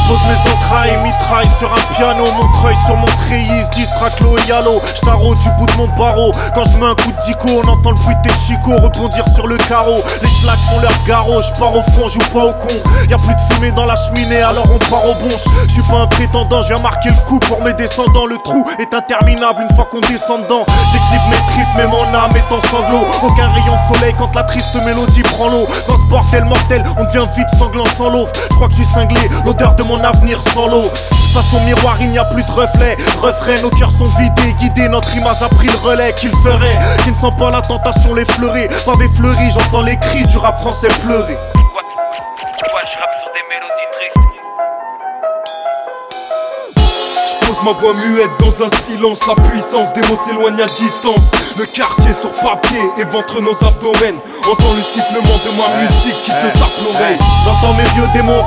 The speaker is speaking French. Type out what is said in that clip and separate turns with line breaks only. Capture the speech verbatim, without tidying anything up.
Pose mes entrailles, mitraille sur un piano, Montreuil sur mon treillis, dix raclo et yalo. J't'arrête du bout de mon barreau. Quand je mets un coup de dico, on entend le bruit de tes chicots rebondir sur le carreau. Les schlags font leur garrot, j'pars au front, joue pas au con. Y'a plus de fumée dans la cheminée, alors on part au bonche. J'suis pas un prétendant, j'ai marqué le coup pour mes descendants. Le trou est interminable une fois qu'on descend dedans. J'exhibe mes tripes, mais mon âme est en sanglots. Aucun rayon de soleil quand la triste mélodie prend l'eau. Dans ce bordel mortel, on devient vite sanglant sans l'eau. J'crois que j'suis cinglé, l'odeur de mon avenir sans l'eau. Face au miroir, il n'y a plus de reflets. Refrain, nos cœurs sont vidés, guidés. Notre image a pris le relais. Qu'il ferait, qui ne sent pas la tentation les fleurer. Pavé fleuri, j'entends les cris du rap français pleurer.
Quoi, quoi, je rappe sur des mélodies tristes.
J'pose ma voix muette dans un silence. La puissance des mots s'éloigne à distance. Le quartier sur papier éventre nos abdomens. Entends le sifflement de ma musique qui te tape l'oreille.
J'entends mes vieux démons